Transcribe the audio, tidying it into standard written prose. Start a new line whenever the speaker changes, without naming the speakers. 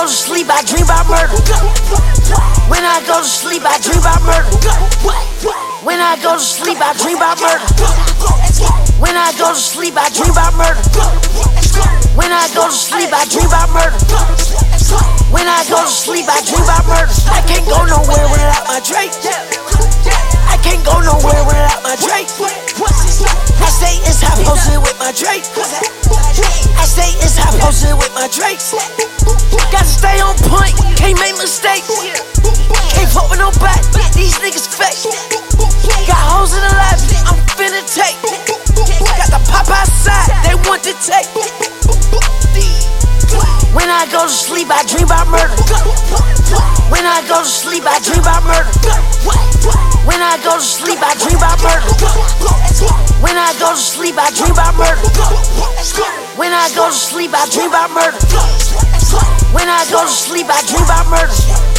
go to sleep, I dream about murder. When I go to sleep, I dream about murder. When I go to sleep, I dream about murder. When I go to sleep, I dream about murder. When I go to sleep, I dream about murder. When I go to sleep, I dream about murder. I can't go nowhere without my Drake. I can't go nowhere without my Drake. I stay inside posted with my Drake. I stay inside posted with my Drake. Gotta stay on point, can't make mistakes. Can't fuck with no back, these niggas fake. Got hoes in the lab, I'm finna take. Got the pop outside, they want to take. When I go to sleep, I dream about murder. When I go to sleep, I dream about murder. When I go to sleep, I dream about murder. When I go to sleep, I dream about murder. When I go to sleep, I dream about murder. When I go to sleep, I dream about murder.